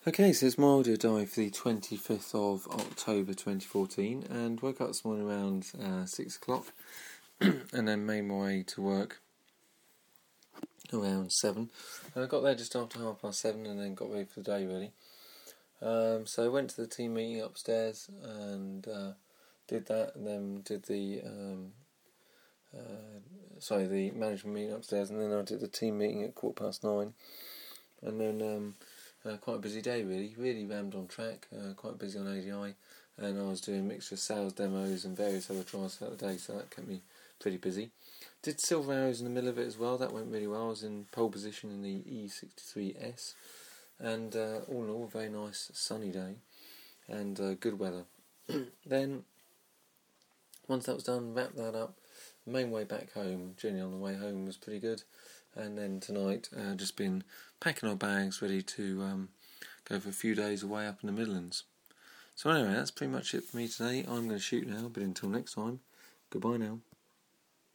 Okay, so it's my audio diary for the 25th of October 2014, and woke up this morning around 6 o'clock and then made my way to work around 7. And I got there just after 7:30 and then got ready for the day really. So I went to the team meeting upstairs and did that, and then did the management meeting upstairs, and then I did the team meeting at 9:15, and then quite a busy day really rammed on track, quite busy on ADI, and I was doing a mixture of sales demos and various other trials throughout the day, so that kept me pretty busy. Did silver arrows in the middle of it as well, that went really well. I was in pole position in the E63S, and all in all, a very nice sunny day and good weather. Then, once that was done, wrapped that up. The main way back home, journey on the way home was pretty good. And then tonight, just been packing our bags, ready to go for a few days away up in the Midlands. So anyway, that's pretty much it for me today. I'm going to shoot now, but until next time, goodbye now.